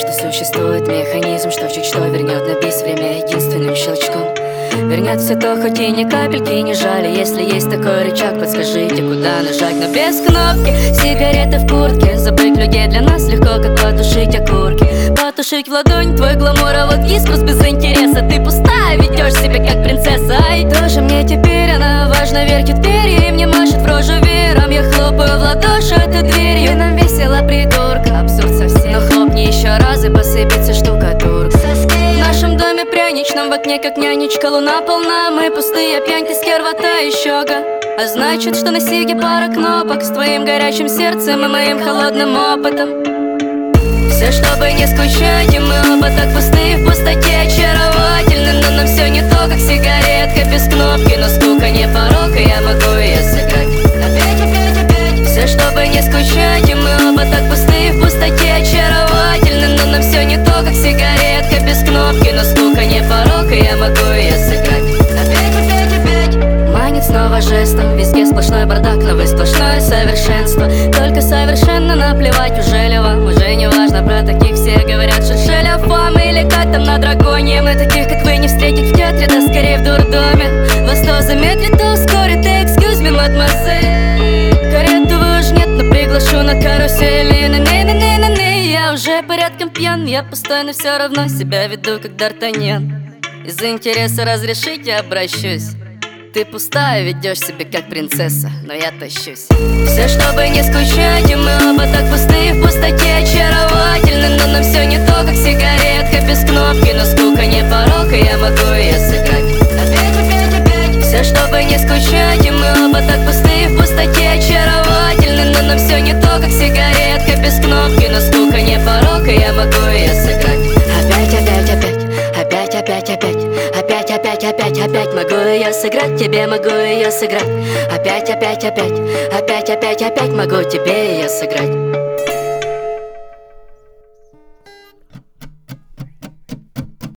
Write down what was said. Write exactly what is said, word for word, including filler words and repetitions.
что существует механизм, что чуть что вернет на бис время единственным щелчком. Вернет все то, хоть и ни капельки не жали. Если есть такой рычаг, подскажите, куда нажать. Но без кнопки, сигареты в куртке. Забыть людей для нас легко, как потушить окурки. Потушить в ладонь твой гламур, а вот искрус без интереса. Ты пустая, ведешь себя как принцесса. Ай, тоже мне теперь она важно, вертит перья и мне машет в рожу веером. Я хлопаю в ладоши этой дверью, и нам весело, придурка, абсурд совсем. Но хлопни еще раз и посыпется штукатурка. В нашем доме пряничном в окне как нянечка. Луна полна, мы пустые, пьяньки, стервота и щега. А значит, что на сиге пара кнопок с твоим горячим сердцем и моим холодным опытом. Все, чтобы не скучать, и мы оба так пустые в пустоте, очаровательны. Но нам все не то, как сигаретка без кнопки. Но скука не порок, и я могу ее сыграть. Опять, опять, опять. Все, чтобы не скучать, и мы оба так пустые в пустоте, очаровательны. Но нам все не то, как сигаретка без кнопки. Но скука не порок, и я могу ее сыграть. Опять, опять, опять. Манит снова жестом, везде сплошной бардак, но вы сплошное совершенство. Только совершенно наплевать, уже ли вам, уже не важно. Про таких все говорят, что шеля фам или как там на драконе. Мы таких, как вы, не встретить в театре, да скорее в дурдоме. Вас то замедлит, то ускорит, excuse me, мадемуазель. Карету вы уж нет, но приглашу на карусели. Не-не-не-не-не, я уже порядком пьян. Я пустой, но все равно себя веду, как Д'Артаньян. Из интереса разрешите, обращусь. Ты пустая, ведешь себя как принцесса, но я тащусь. Все, чтобы не скучать, и мы оба так пустые в пустоте, очаровательны. Но нам все не то, как сигаретка без кнопки. Но скука не порок, и я могу ее сыграть. Опять, опять, опять. Все, чтобы не скучать, и мы оба так пустые в пустоте, очаровательны. Но нам все не то, как сигаретка без кнопки. Но скука не порок, и я могу ее сыграть. Опять, опять, опять. Опять, опять, опять. Опять, опять, опять, опять могу ее сыграть, тебе могу ее сыграть. Опять, опять, опять. Опять, опять, опять могу тебе ее сыграть.